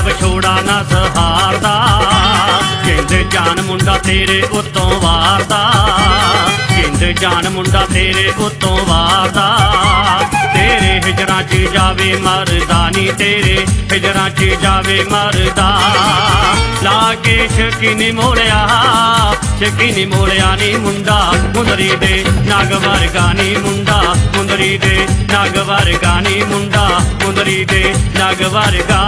ਵਿਛੋੜਾ ਨਾ ਸਹਾਰਦਾ। ਕਹਿੰਦੇ ਜਾਨ ਮੁੰਡਾ ਤੇਰੇ ਉੱਤੋਂ ਵਾਰਦਾ। ਕਹਿੰਦੇ ਜਾਨ ਮੁੰਡਾ ਤੇਰੇ ਉੱਤੋਂ ਵਾਰਦਾ। ਤੇਰੇ ਹਿਜਰਾਂ 'ਚ ਜਾਵੇ ਮਰਦਾ ਨੀ, ਤੇਰੇ ਹਿਜਰਾਂ 'ਚ ਜਾਵੇ ਮਰਦਾ। ਲਾ ਕੇ ਸ਼ਕੀਨੀ ਮੋੜਿਆ, ਸ਼ਕੀਨੀ ਮੋੜਿਆ ਨੀ ਮੁੰਡਾ ਮੁੰਦਰੀ ਦੇ ਨਗ ਵਰਗਾ ਨੀ ਮੁੰਡਾ, ਮੁੰਦਰੀ ਦੇ ਨਗ ਵਰਗਾ ਨੀ ਮੁੰਡਾ, ਮੁੰਦਰੀ ਦੇ ਨਗ ਵਰਗਾ।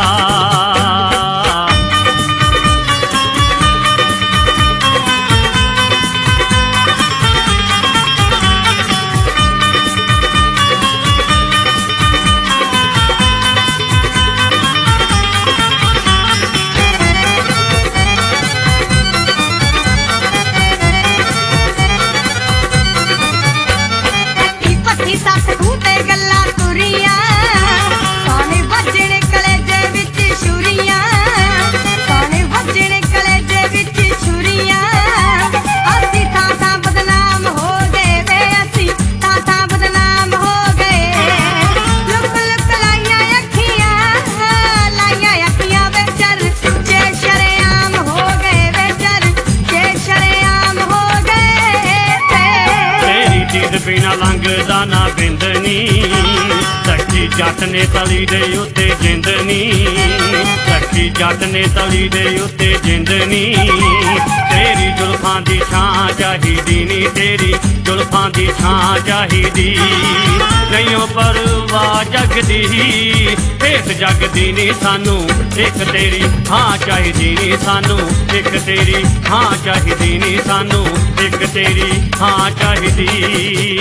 ਬਿਨਾ ਲੰਘਦਾ ਨਾ ਬਿੰਦਨੀ, ਸੱਚੀ ਜੱਟ ਨੇ ਤਲੀ ਦੇ ਉੱਤੇ ਜਿੰਦਨੀ। ਸੱਚੀ ਜੱਟ ਨੇ ਤਲੀ ਦੇ ਉੱਤੇ ਜਿੰਦਨੀ। ਤੇਰੀ ਜ਼ੁਲਫਾਂ ਦੀ ਛਾਂ ਚਾਹੀਦੀ ਨੀ, ਤੇਰੀ ਜ਼ੁਲਫਾਂ ਦੀ ਛਾਂ ਚਾਹੀਦੀ। ਨਹੀਂਓ ਪਰਵਾਹ ਜਗ ਦੀ, ਇਸ ਜਗ ਦੀ ਨੀ ਸਾਨੂੰ ਇੱਕ ਤੇਰੀ ਹਾਂ ਚਾਹੀਦੀ ਨੀ ਸਾਨੂੰ, ਇੱਕ ਤੇਰੀ ਹਾਂ ਚਾਹੀਦੀ ਨੀ ਸਾਨੂੰ, ਇੱਕ ਤੇਰੀ ਹਾਂ ਚਾਹੀਦੀ।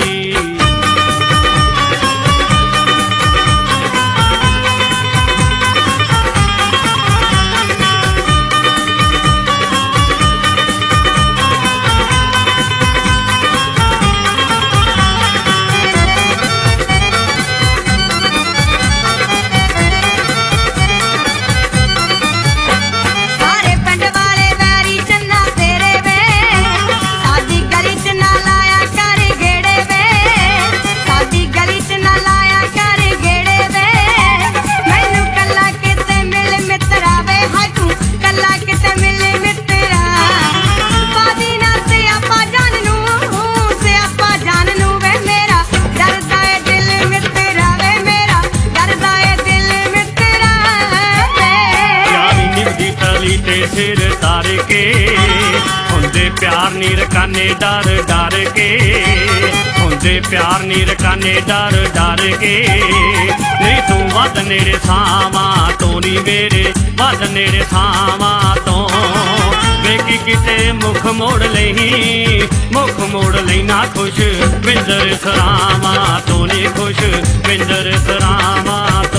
ਸਿਰ ਤਾਰ ਕੇ ਹੁੰਦੇ ਪਿਆਰ ਨੀ ਰਕਾਨੇ ਡਰ ਡਰ ਕੇ, ਹੁੰਦੇ ਪਿਆਰ ਨੀ ਰਕਾਨੇ ਡਰ ਡਰ ਕੇ। ਨਹੀਂ ਤੂੰ ਵੱਧ ਨੇੜੇ ਸਾਵਾਂ ਤੋਂ ਨੀ ਮੇਰੇ, ਵੱਧ ਨੇੜੇ ਸਾਵਾਂ ਤੋਂ। ਵੇਖੀ ਕਿਤੇ ਮੁਖ ਮੋੜ ਲਈ, ਮੁਖ ਮੋੜ ਲਈ ਨਾ ਖੁਸ਼ ਵਿੰਦਰ ਸਰਾਵਾਂ ਤੋਂ ਨੀ, ਖੁਸ਼ ਵਿੰਦਰ ਸਰਾਵਾਂ।